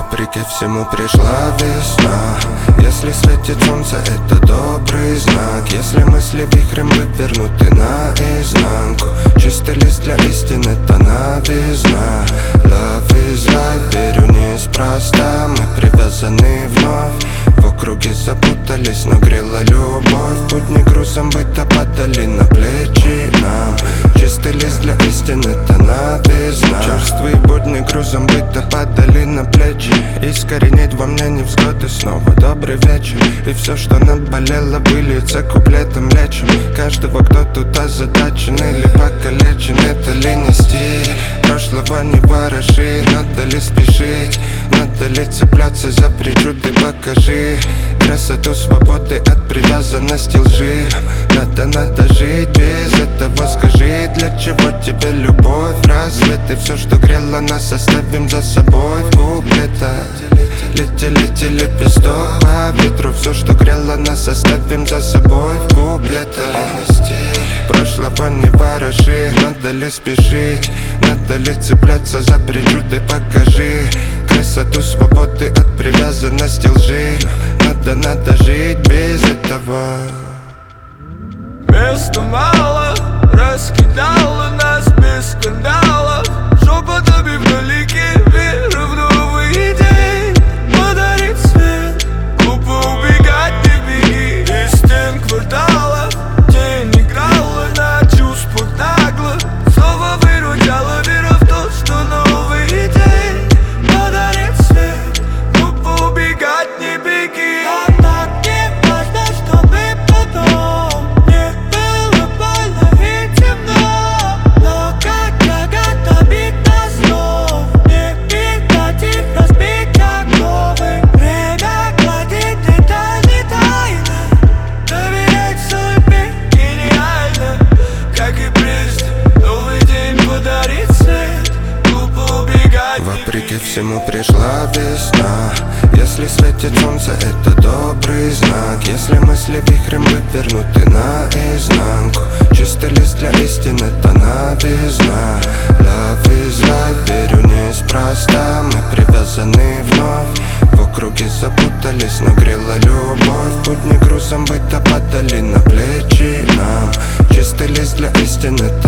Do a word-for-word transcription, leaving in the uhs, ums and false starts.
Вопреки всему пришла весна. Если светит солнце, это добрый знак. Если мысли вихрем вывернуты наизнанку, чистый лист для истин, это новизна. Love is life, верю неспроста. Мы привязаны вновь, в округе запутались, но грела любовь. Будни грузом быта падали на плечи нам. Чистый лист для истин, это новизна. Черствые будни грузом быта падали на плечи. Искоренить во мне невзгоды, снова добрый вечер. И все, что наболело, выльется куплетом лечим. Каждого, кто тут озадачен или покалечен, это ли не стиль? Прошлого не вороши, надо ли спешить? Надо ли цепляться за причуды, покажи красоту свободы от привязанности лжи. Надо, надо жить без этого, скажи, для чего тебе любовь? Разве ты все, что грело нас, оставим за собой в куплетах? Лети, лети, лепесток по ветру, все, что грело нас, оставим за собой в куплетах. Прошлого не вороши, надо ли спешить? Надо ли цепляться за причуды, покажи красоту свободы от привязанности лжи. Надо, надо жить без этого. Места мало, раскидала нас без скандалов. Шепотами вдалеке, вера в новый день подарит свет. Глупо убегать, не беги из стен кварталов. Тень играла на чувствах нагло, снова выручала вера в то, что новый день подарит свет. Глупо убегать, не беги. Нам так не важно, чтобы потом не было больно и темно. Но как я бить на снов, не видать их разбить оковы. Время гладит детали тайны, Доверять судьбе гениально, как и прежде. Новый день подарит свет. Глупо убегать, не Вопреки беги. всему пришла весна. Если светит солнце, это добрый знак. Если мысли вихрем вывернуты наизнанку, чистый лист для истин, это новизна. Love is life, верю неспроста. Мы привязаны вновь, в округе запутались, но грела любовь. Будни грузом быта падали на плечи нам. Чистый лист для истин, это